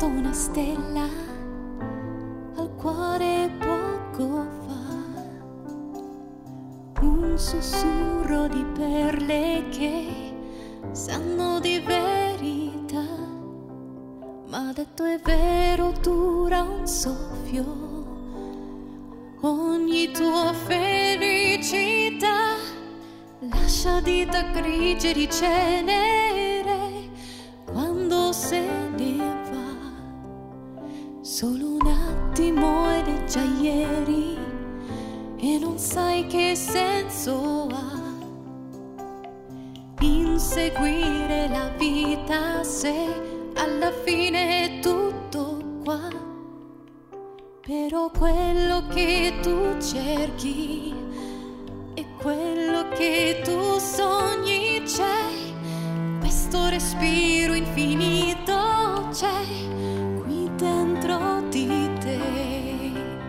visto una stella al cuore poco fa, un sussurro di perle che sanno di verità, ma detto è vero dura un soffio ogni tua felicità, lascia dita grigie di cenere quando se ne va, solo un attimo ed è già ieri e non sai che senso ha inseguire la vita se alla fine è tutto qua. Però quello che tu cerchi e quello che tu sogni c'è, questo respiro infinito c'è qui dentro di te.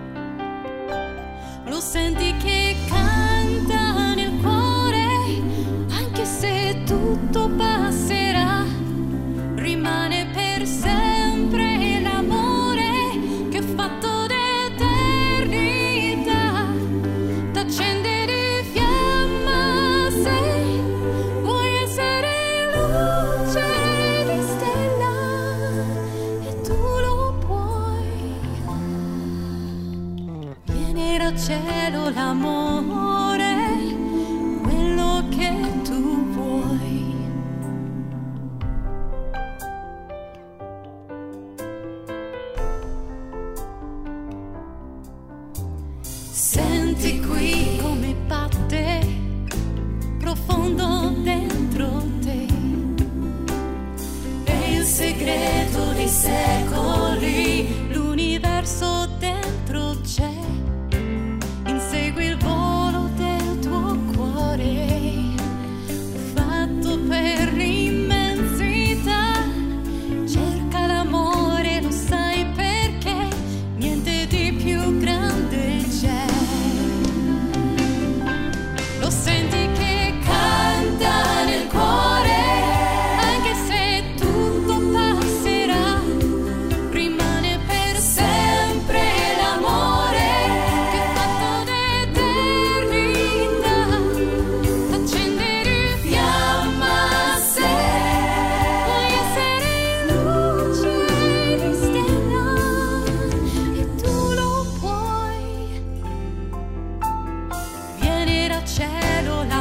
Lo senti che canta nel cuore, anche se tutto passerà, rimane per sempre l'amore che è fatto d'eternità, t'accendere fiamma se vuoi essere luce di stella e tu lo puoi. Viene dal cielo l'amore, quello che tu vuoi. Senti qui come batte profondo dentro te, è il segreto dei secoli, l'universo dentro c'è, insegui il volo del tuo cuore, fatto per l'immensità, cerca l'amore, lo sai perché niente di più grande c'è. Lo senti che canta nel cuore, anche se tutto passerà, rimane per sempre l'amore che è fatto d'eternità, t'accendere fiamma se vuoi essere luce di stella e tu lo puoi. Viene dal cielo la